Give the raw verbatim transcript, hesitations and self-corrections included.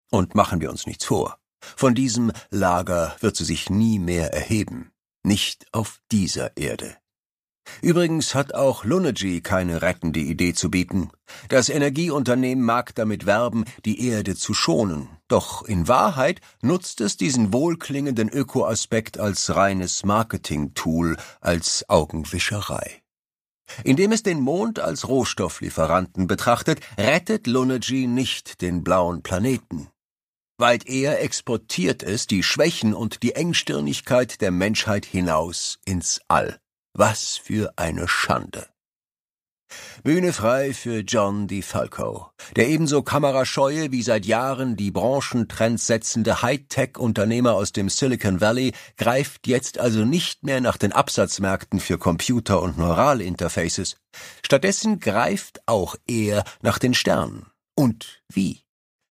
Und machen wir uns nichts vor. Von diesem Lager wird sie sich nie mehr erheben. Nicht auf dieser Erde. Übrigens hat auch Lonergy keine rettende Idee zu bieten. Das Energieunternehmen mag damit werben, die Erde zu schonen. Doch in Wahrheit nutzt es diesen wohlklingenden Ökoaspekt als reines Marketing-Tool, als Augenwischerei. Indem es den Mond als Rohstofflieferanten betrachtet, rettet Lonergy nicht den blauen Planeten. Weit eher exportiert es die Schwächen und die Engstirnigkeit der Menschheit hinaus ins All. Was für eine Schande. Bühne frei für John DeFalco, der ebenso kamerascheue wie seit Jahren die Branchentrends setzende Hightech-Unternehmer aus dem Silicon Valley greift jetzt also nicht mehr nach den Absatzmärkten für Computer- und Neuralinterfaces. Stattdessen greift auch er nach den Sternen. Und wie?